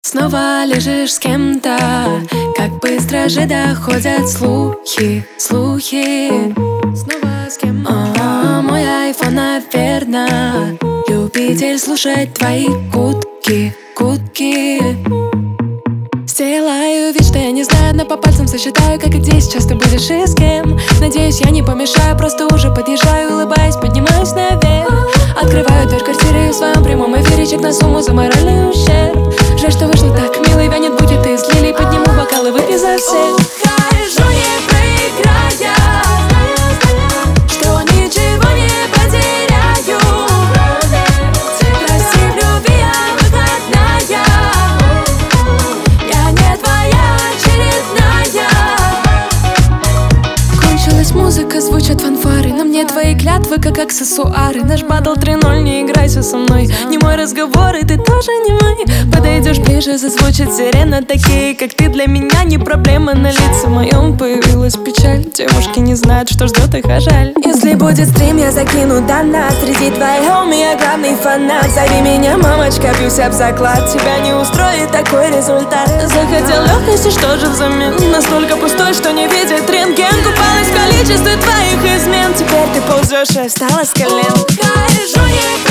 Снова лежишь с кем-то, как быстро же доходят слухи. Снова с кем-то. Мой айфон, наверно, любитель слушать твои кутки. Сделаю вид, что я не знаю, но по пальцам сосчитаю, как и где сейчас ты будешь и с кем. Надеюсь, я не помешаю, просто уже подъезжаю, улыбаясь, поднимаюсь наверх. Открываю дверь квартиры в своем прямом эфире, чек на сумму за моральный ущерб. Жаль, что вышло так, милый, вянет будет из лилий. Подниму бокал и выпью за всех. Ухожу, не проиграя, что ничего не потеряю. Прости, в любви я выходная, я не твоя очередная. Кончилась музыка, звучат фанфары, на мне твои клятвы, как аксессуары. Наш баттл 3-0, не играйся со мной. Не мой разговор, и ты тоже не мой. Подойдешь ближе, зазвучит сирена. Такие, как ты, для меня не проблема. На лице моем появилась печаль. Девушки не знают, что ждет их, а жаль. Если будет стрим, я закину донат. Среди твоих я главный фанат. Зови меня, мамочка, бьюсь об заклад. Тебя не устроит такой результат. Захотел легкости, что же взамен? Настолько пустой, что не видит рентген. Купалась в количестве твоих измен. Теперь ты ползешь и встала с колен. Ухожу, не